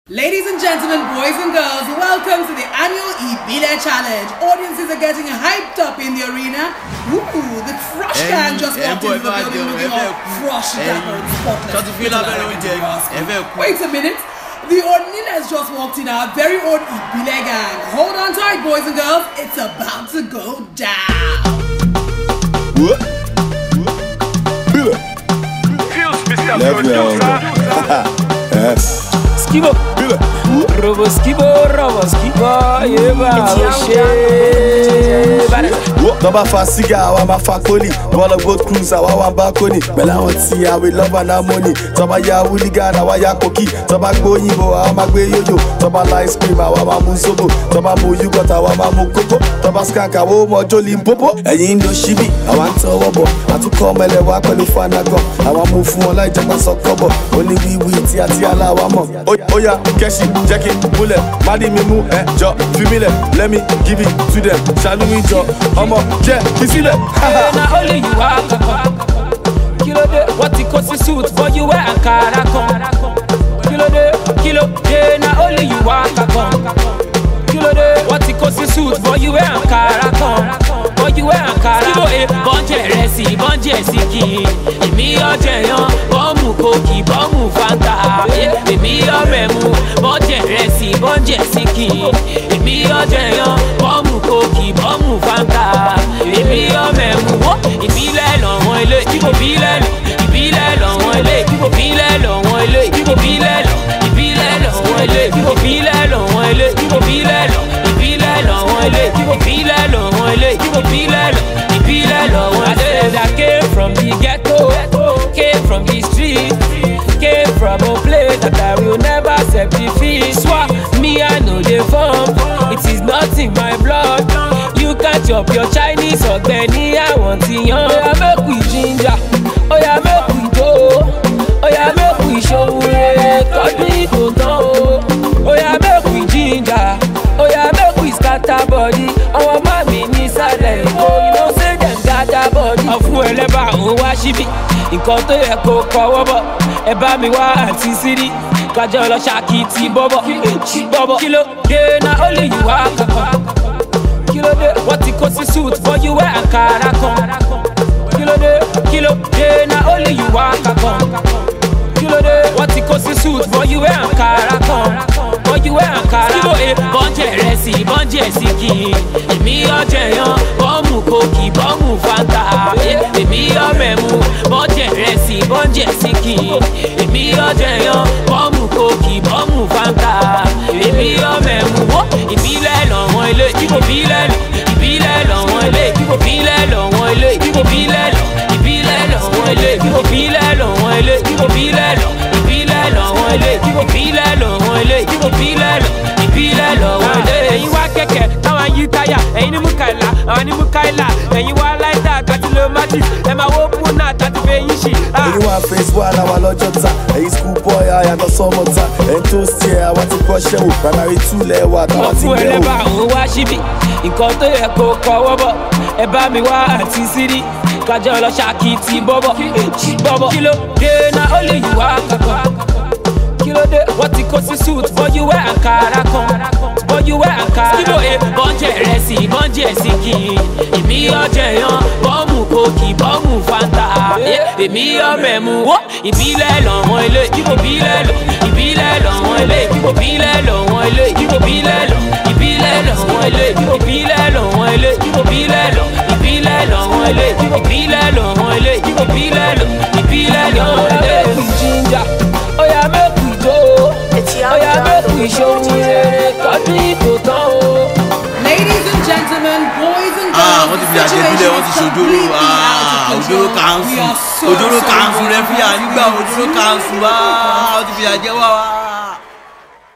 Ladies and gentlemen, boys and girls, welcome to the annual Ibile Challenge. Audiences are getting hyped up in the arena. Ooh, the Frosh Gang just walked into the building looking all Frosh dapper and spotless. Wait a minute. The Onilas just walked in, our very own Ibile Gang. Hold on tight, boys and girls. It's about to go down. Feels Mr. Producer. Skibo, Robo Skibo, Toba fa cigar, I want my fa coni. Wanna go cruise, I want my balcony. But I want to see how we love and our money. Toba ya hooligan, I want ya cookie. Toba go yibo, I want my gray yo-yo. Toba ice cream, I want my musobo. Toba mo you got, I want my mukoko. Toba skank, I want my jolly popo. And you know shibi, I want to wobble. I to come and walk on the fan I go. I want move for like Japan Sokobo. Only we tia la wamo. Oh yeah, Keshi, Jackie, Bullet, Madi Mimu, Jo, Fumile. Let me give it to them. Shall we Jo? Yeah, you see that? Now only you are Kilo de, what it costs to suit for you wear Ankara Kilo de, yeah, now only you are Kilo de, what it costs to suit for you wear Ankara for you wear Ankara. Kilo bonje siki, imi ojeyan, bomu koki, bomu fanta, imi omemu, bonje siki, imi ojeyan, bomu koki, bomu fanta, imi omemu, ibile lọ́wọ́ ilé, ibile lọ́wọ́ ilé, ibile lọ́wọ́ ilé, ibile lọ́wọ́ ilé, ibile lọ́wọ́ ilé, ibile lọ́wọ́ ilé, ibile lọ́wọ́ ilé, ibile lọ́wọ́. I said I came from the ghetto, came from the street, came from a place that I will never accept defeat. Swap me, I know the form. It is not in my blood. You can't chop your Chinese or Benny. I want to young. Oh yeah, make we ginger. Oh yeah, make we go. Oh yeah, make we show it. Cause we don't know. Oh yeah, make we ginger. Oh yeah, make we scatter body. Our mommy needs silent. Oh, you know say them gather body. Ọ̀fun ẹlẹ́bà ń wá síbí. Nǹkan tó yẹ kó kọ́wọ́ bọ̀. Ẹ bá mi wá àǹtí sírí. Kájọ lọ ṣàkìtì bọ́bọ̀. Kilo dé na only you are kankan. Kilo de, what it costs to suit for you wear Ankara Kilo de, na only you are kankan. Kilo de, what it costs to suit for you wear Ankara for you wear Ankara. Skibo bonje siki, emi ojeyan, bomu koki, bomu fanta, emi omemu, bonje siki, emi ojeyan, bomu koki, bomu fanta, emi omemu, ibile lọ́wọ́ ilé, ibile lọ́wọ́ ilé, ibile lọ́wọ́ ilé, ibile lọ́wọ́ ilé, ibile lọ́wọ́ ilé, ibile lọ́wọ́ ilé, ibile lọ́wọ́ ilé, ibile lọ́wọ́ ilé. Ẹ̀yin wá kẹ̀kẹ́, táwọn yí táyà, ẹ̀yin ní Mukaila, àwọn ní Mukaila, ẹ̀yin wá láìdá, kàtí ló má jì, ẹ̀ máa wó púnà, kàtí fẹ́ yín ṣì. Ẹ̀yin wá face wà láwa lọ́jọ́ ta, ẹ̀yin school boy àyàtọ̀ sọ́mọ ta, ẹ̀yin tó ṣe àwọn ti kọ́ ṣẹ́wò, primary 2 lẹ́wà táwọn ti gbẹ́wò. Ọ̀fun ẹlẹ́bà ń wá síbí, nǹkan tó yẹ kó kọ́wọ́ bọ̀, ẹ bá mi wá àǹtí sírí, kájọ lọ ṣàkìtì bọ́bọ̀. Kilo dé na only you are kankan. Kilo de, what it costs to suit for you wear Ankara for you wear Ankara. Skibo bonje siki, imi ojeyan, bomu koki, bomu fanta, emi omemu, ibile lọ́wọ́ ilé, ibile lọ́wọ́ ilé, ibile lọ́wọ́ ilé, ibile lọ́wọ́ ilé, ibile lọ́wọ́ ilé, ibile lọ́wọ́ ilé, ibile lọ́wọ́ ilé, ibile lọ́wọ́ ilé. Ginger, oh yeah, make we go. Oh yeah, make we show it. Ladies and gentlemen, boys and girls, wọ́n ti fi àjẹbílẹ̀, wọ́n ti ṣòjóró òjòrò kanṣu referee nígbà òjòrò kanṣu wọ́n ti fi àjẹwà wá.